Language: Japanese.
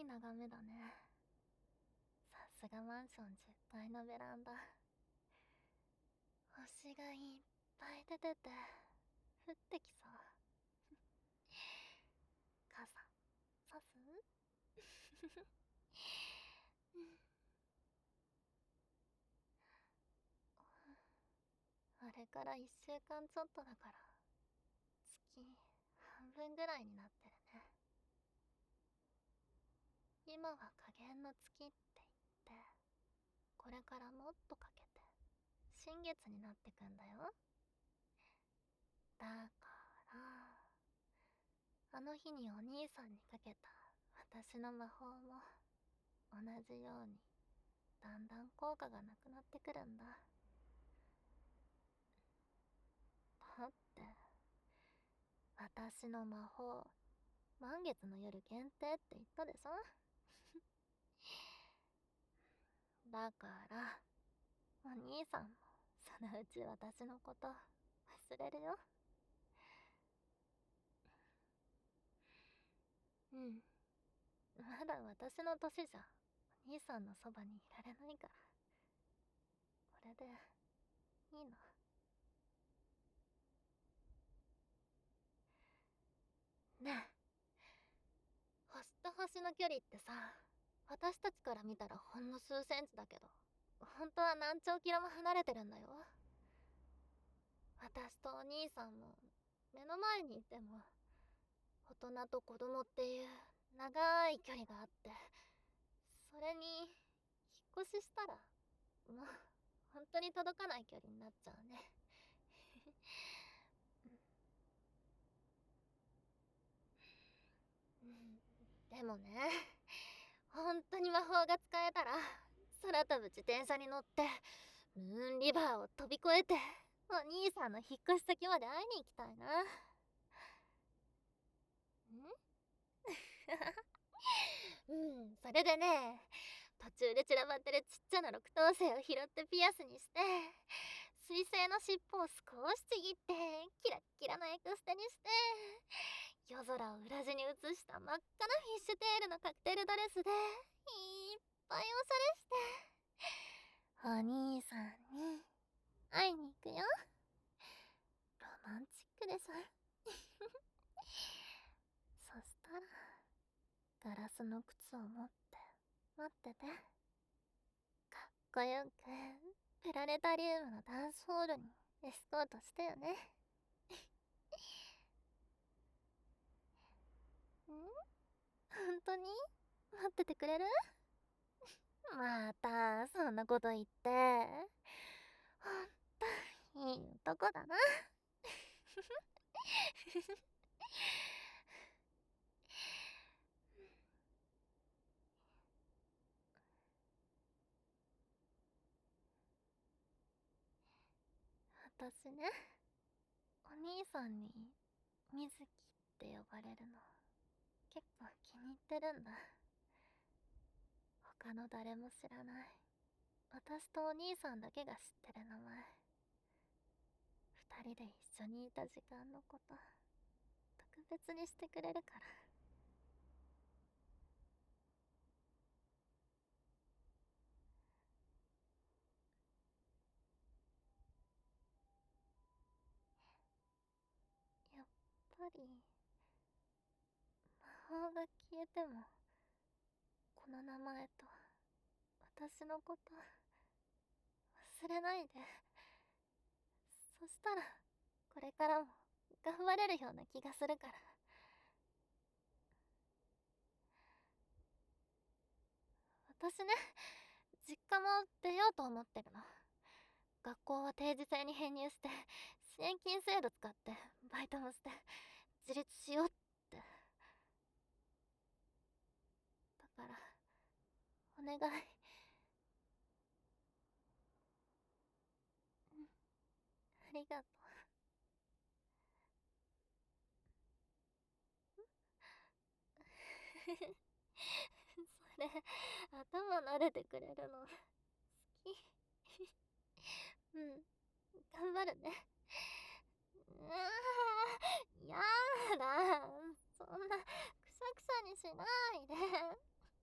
い眺めだね。さすがマンション10階のベランダ。星がいっぱい出てて、降ってきそう。傘、さすあれから1週間ちょっとだから、月半分ぐらいになってるね。今は加減の月って言って、これからもっとかけて、新月になってくんだよ。だから、あの日にお兄さんにかけた私の魔法も、同じように、だんだん効果がなくなってくるんだ。だって、私の魔法、満月の夜限定って言ったでしょ。だから、お兄さんも、そのうち私のこと、忘れるよ。うん。まだ私の年じゃ、お兄さんのそばにいられないから。これで、いいの。ねえ、星と星の距離ってさ、私たちから見たらほんの数センチだけど、本当は何兆キロも離れてるんだよ。私とお兄さんも、目の前にいても、大人と子供っていう長い距離があって、それに、引っ越ししたら、もう、本当に届かない距離になっちゃうね。でもね、本当に魔法が使えたら、空飛ぶ自転車に乗って、ムーンリバーを飛び越えて、お兄さんの引っ越し先まで会いに行きたいな。それでね、途中で散らばってるちっちゃな六等星を拾ってピアスにして、水星の尻尾を少しちぎって、キラッキラのエクステにして、夜空を裏地に映した真っ赤なフィッシュテールのカクテルドレスで、いっぱいおしゃれして、お兄さんに会いに行くよ。ロマンチックでしょ。そしたら、ガラスの靴を持って待ってて。かっこよくプラネタリウムのダンスホールにエスコートしてよね。本当に待っててくれる？またそんなこと言って。ほんといい男だな。私ね、お兄さんに水木って呼ばれるの結構気に入ってるんだ。他の誰も知らない、私とお兄さんだけが知ってる名前。二人で一緒にいた時間のこと、特別にしてくれるから。やっぱり、魔法が消えても、この名前と、私のこと、忘れないで。そしたら、これからも、頑張れるような気がするから。私ね、実家も出ようと思ってるの。学校は定時制に編入して、支援金制度使って、バイトもして、自立しようって。だから、お願い。ありがとう。それ、頭撫でてくれるの、好き。うん、頑張るね。うわー、やだ。そんな、くしゃくしゃにしないで。